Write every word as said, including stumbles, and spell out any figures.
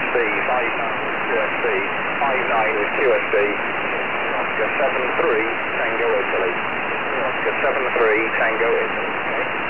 B, five nine with Q S B, five nine with Q S B, Oscar seven three, Tango Italy. Oscar seven three, Tango Italy. Okay.